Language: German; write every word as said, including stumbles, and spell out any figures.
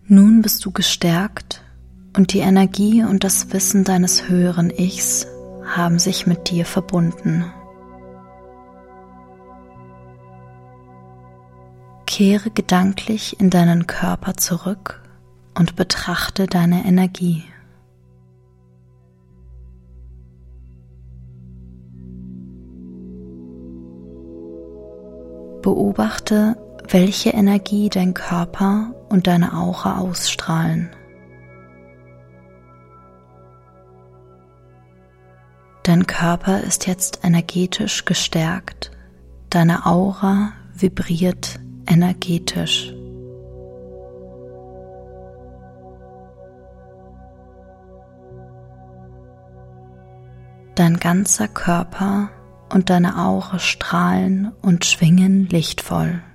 Nun bist du gestärkt und die Energie und das Wissen deines höheren Ichs haben sich mit dir verbunden. Kehre gedanklich in deinen Körper zurück und betrachte deine Energie. Beobachte, welche Energie dein Körper und deine Aura ausstrahlen. Dein Körper ist jetzt energetisch gestärkt, deine Aura vibriert energetisch. Dein ganzer Körper und deine Aura strahlen und schwingen lichtvoll.